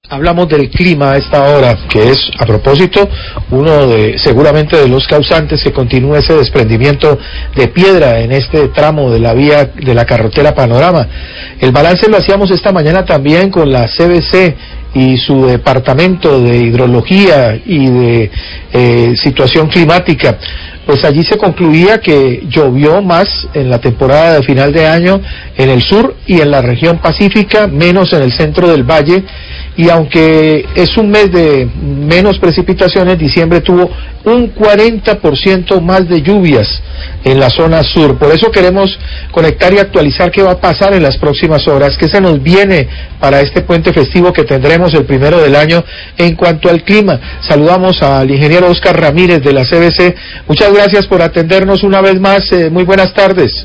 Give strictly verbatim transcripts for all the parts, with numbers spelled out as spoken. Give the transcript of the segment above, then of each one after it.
Hablamos del clima a esta hora, que es, a propósito, uno de, seguramente, de los causantes que continúe ese desprendimiento de piedra en este tramo de la vía de la carretera Panorama. El balance lo hacíamos esta mañana también con la C B C y su departamento de hidrología y de eh, situación climática. Pues allí se concluía que llovió más en la temporada de final de año en el sur y en la región pacífica, menos en el centro del valle, y aunque es un mes de menos precipitaciones, diciembre tuvo un cuarenta por ciento más de lluvias en la zona sur. Por eso queremos conectar y actualizar qué va a pasar en las próximas horas, qué se nos viene para este puente festivo que tendremos el primero del año en cuanto al clima. Saludamos al ingeniero Oscar Ramírez de la C B C. Muchas gracias por atendernos una vez más. Eh, muy buenas tardes.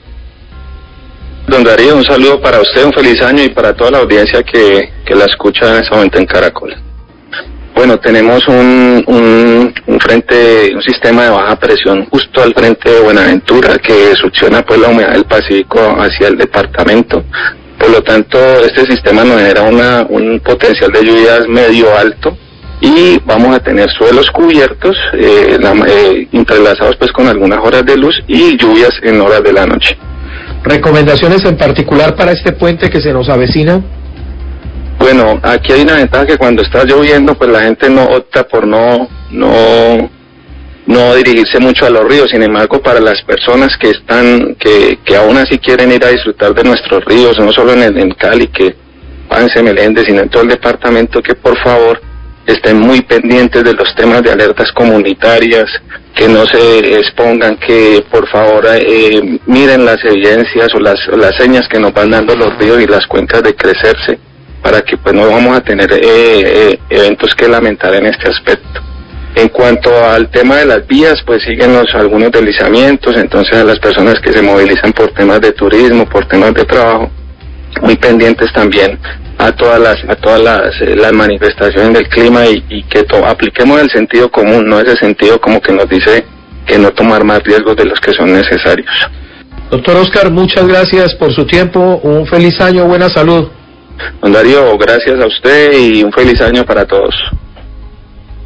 Don Darío, un saludo para usted, un feliz año y para toda la audiencia que, que la escucha en este momento en Caracol. Bueno, tenemos un, un, un frente, un sistema de baja presión justo al frente de Buenaventura que succiona pues la humedad del Pacífico hacia el departamento. Por lo tanto, este sistema nos genera una, un potencial de lluvias medio alto y vamos a tener suelos cubiertos, eh, la, eh, entrelazados pues con algunas horas de luz y lluvias en horas de la noche. ¿Recomendaciones en particular para este puente que se nos avecina? Bueno, aquí hay una ventaja que cuando está lloviendo, pues la gente no opta por no, no, no dirigirse mucho a los ríos. Sin embargo, para las personas que están, que, que aún así quieren ir a disfrutar de nuestros ríos, no solo en, el, en Cali, que Pance, Meléndez, sino en todo el departamento, que por favor estén muy pendientes de los temas de alertas comunitarias, que no se expongan, que por favor eh, miren las evidencias o las, las señas que nos van dando los ríos y las cuencas de crecerse, para que pues no vamos a tener eh, eh, eventos que lamentar en este aspecto. En cuanto al tema de las vías, pues siguen los, algunos deslizamientos, entonces a las personas que se movilizan por temas de turismo, por temas de trabajo, muy pendientes también a todas las a todas las, eh, las manifestaciones del clima y, y que to, apliquemos el sentido común, no ese sentido como que nos dice que no tomar más riesgos de los que son necesarios. Doctor Oscar, muchas gracias por su tiempo, un feliz año, buena salud. Don Darío, gracias a usted y un feliz año para todos.